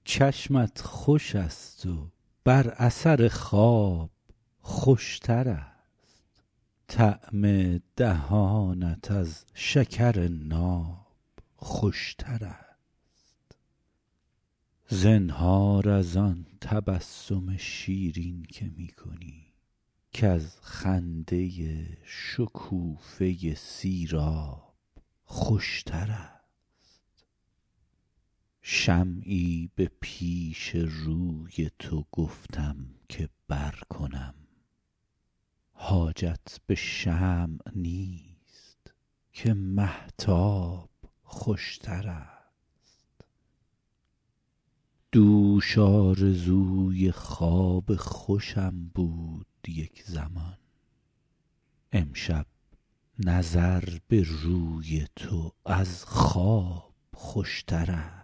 چشمت خوش است و بر اثر خواب خوشتر است. طعم دهانت از شکر ناب خوشتر است. زنهار از آن تبسم شیرین که می کنی، کز خنده شکوفه سیراب خوشتر است. شمعی به پیش روی تو گفتم که برکنم، حاجت به شمع نیست که مهتاب خوشتر است. دوش آرزوی خواب خوشم بود یک زمان، امشب نظر به روی تو از خواب خوشتر است.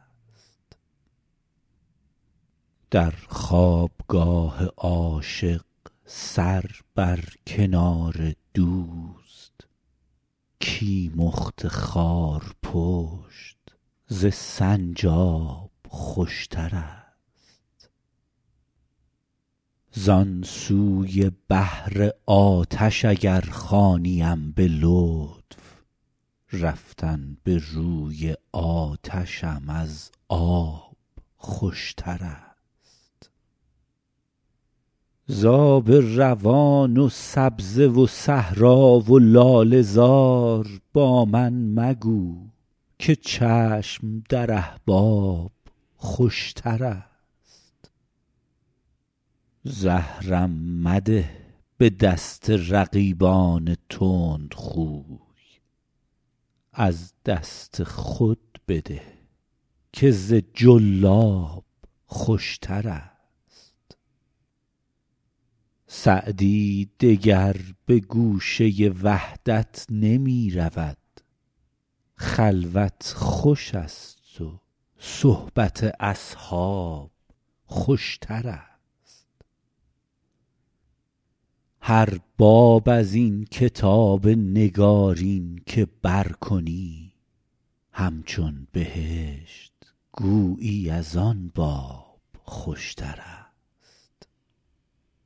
در خوابگاه عاشق سر بر کنار دوست، کیمخت خارپشت ز سنجاب خوشتر است. زان سوی بحر آتش اگر خوانیم به لطف، رفتن به روی آتشم از آب خوشتر است. ز آب روان و سبزه و صحرا و لاله زار با من مگو که چشم در احباب خوشتر است. زهرم مده به دست رقیبان تندخوی، از دست خود بده که ز جلاب خوشتر است. سعدی دگر به گوشه وحدت نمی رود، خلوت خوش است و صحبت اصحاب خوشتر است. هر باب از این کتاب نگارین که برکنی، همچون بهشت گویی از آن باب خوشتر است.